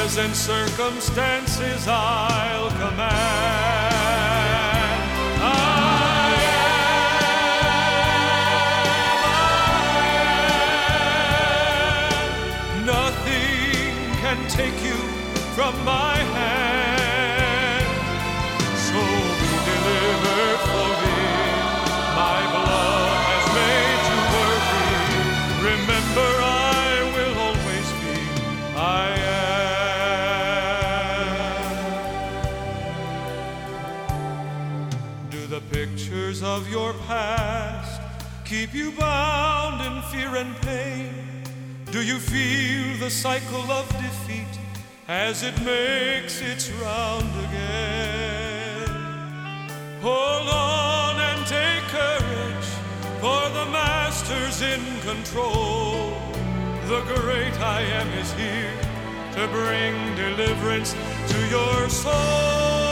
present circumstances I'll command. I am. Nothing can take you from my hand. So be delivered fully. My blood has made you worthy. Remember, I will always be. I am. Do the pictures of your past keep you bound in fear and pain? Do you feel the cycle of defeat as it makes its round again? Hold on and take courage, for the Master's in control. The great I am is here to bring deliverance to your soul.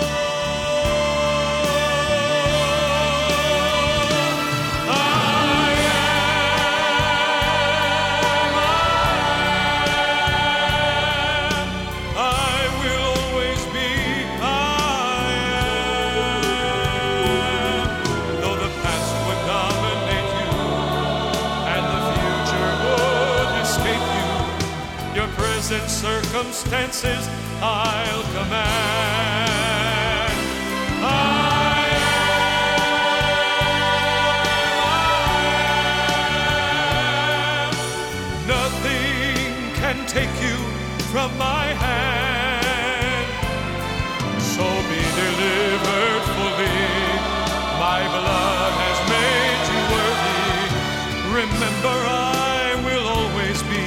Present circumstances I'll command. I am. Nothing can take you from my hand. So be delivered fully. My blood has made you worthy. Remember, I will always be.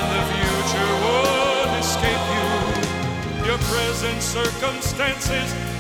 Present circumstances